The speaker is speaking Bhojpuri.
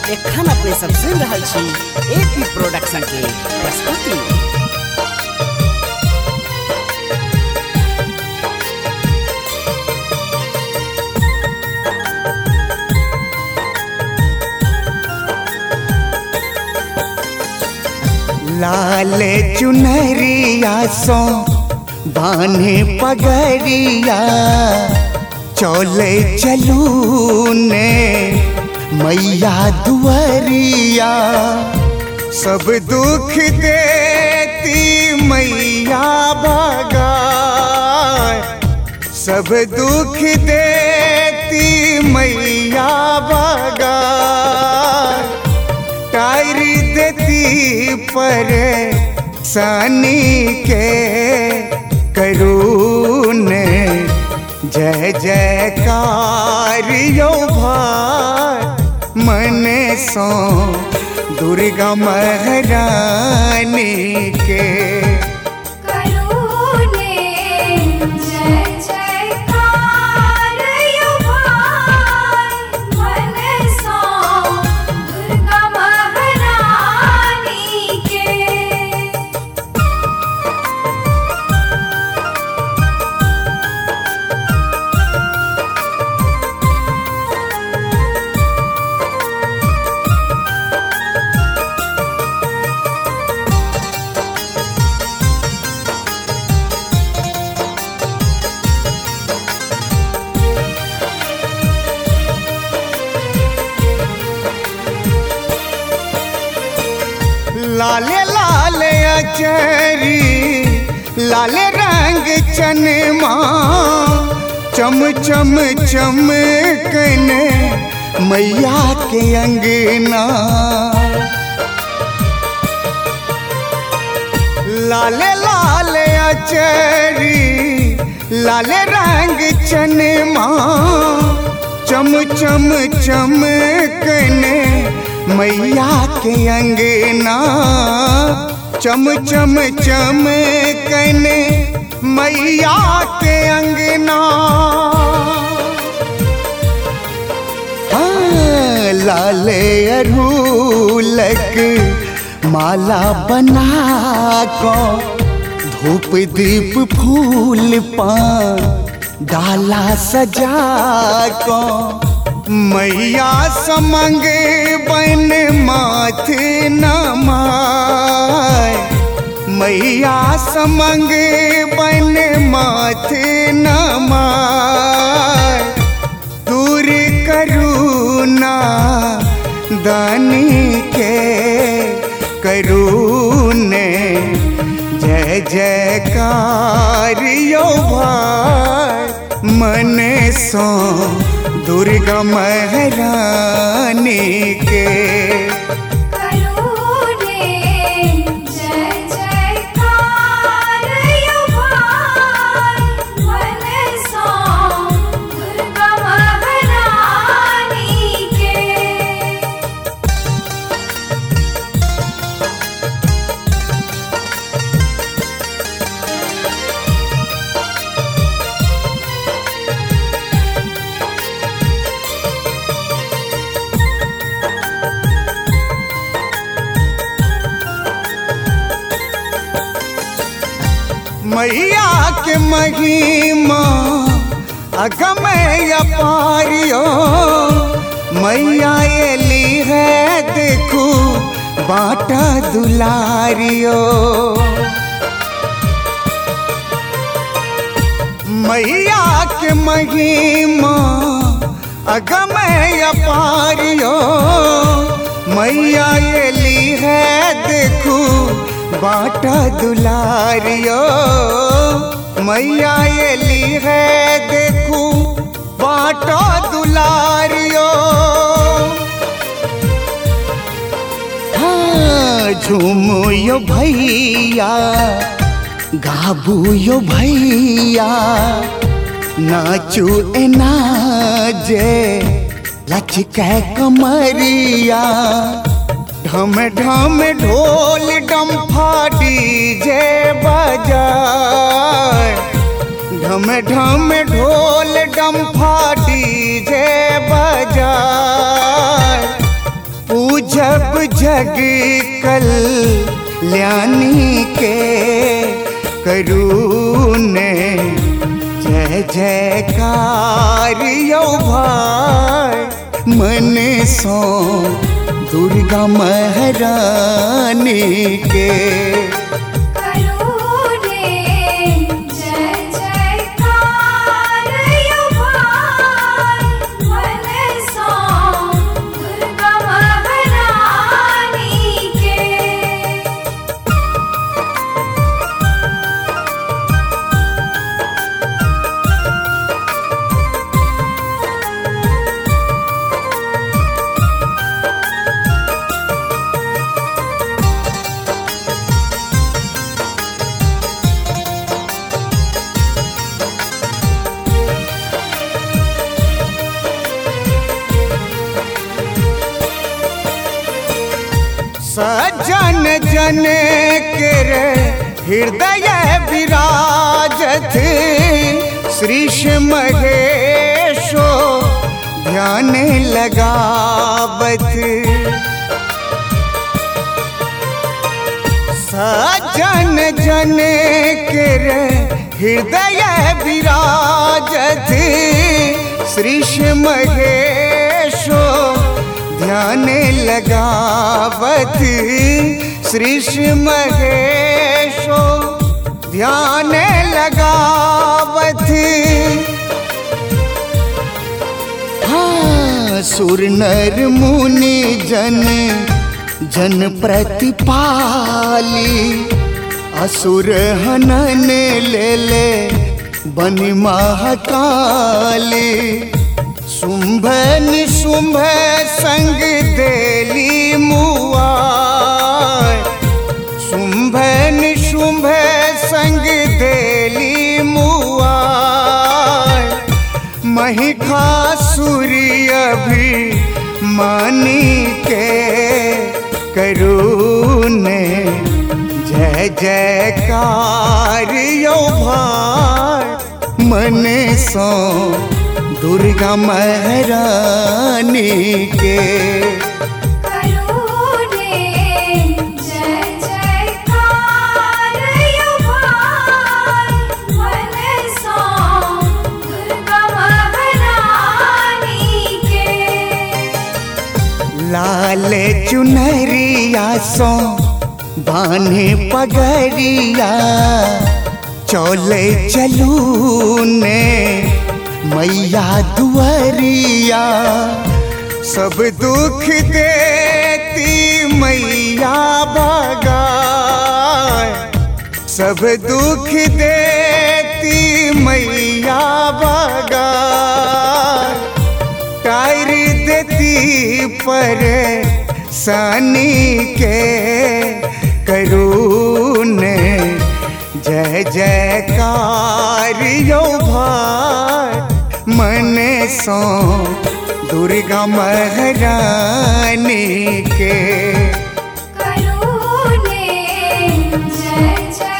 एखन अपने सब सुन रहल छी एपी प्रोडक्शन के प्रस्तुति। लाल चुनरिया सो बाने पगड़िया चौले चलू ने मैया दुआरिया सब दुख देती मैया भगाए सब दुख देती मैया भगाए टायरी देती पर सानी के करून जय जयकार यो भाई मन सो दुर्गा महारानी के लाले लाले अचरी लाले रंग चनमा चम चम चमकने मैया के अंगना लाले लाले अचरी लाले रंग चनमा चम चम चमकने मैया के अंगना चम चम चमकने मैया के अंगना हाँ लाले अरूलक माला बना को धूप दीप फूल पान डाला सजा को मैया समंग बन माथ नमाय मैया समंग बन माथ नमाय दूर करुणा दानी के करुणे जय जयकार यो भाई मन सो दुर्गा महारानी के मैया के महिमा अगमय अपारियो मैया एली है देखू बाटा दुलारियो मैया के महिमा अगमय अपारियो मैया एली है देखू बाटा दुलारियो मैया एली है देखू बाटा दुलारियो हाँ झूमो यो भैया गाबू यो भैया नाचू ए नाजे लचके कमरिया ढम ढम ढोल डम्फा डीजे बजाए ढम ढम ढोल डम्फा डीजे बजाए जग कल्याणी के करूने जय जयकार यो भाई मन सो दुर्गा महारानी के सजन जन के हृदय विराजत श्रीश महेशो ध्यान लगावत सजन जन के हृदय विराजत श्रीश महेशो ध्यान लगावत श्रीश महेशो ध्यान लगावत हाँ सुर नर मुनि जन जन प्रतिपाली असुर हनन ले ले बनि महाकाली शुंभ निशुंभ संग देली मुआ शुंभ निशुंभ संग देली मुआ महिषासुरी अभी मानी के करूने जय जयकार यो भाई मन सो दुर्गा महारानी के लाल चुनरिया सो बान्हे पगरिया चौले चलू ने मैया दुआरिया सब दुख देती मैया भगाए सब दुख देती मैया भगाए टायर देती पर सानी के करूने जय जयकार यो भाई मन सो दुर्गा महारानी के करूने जय जय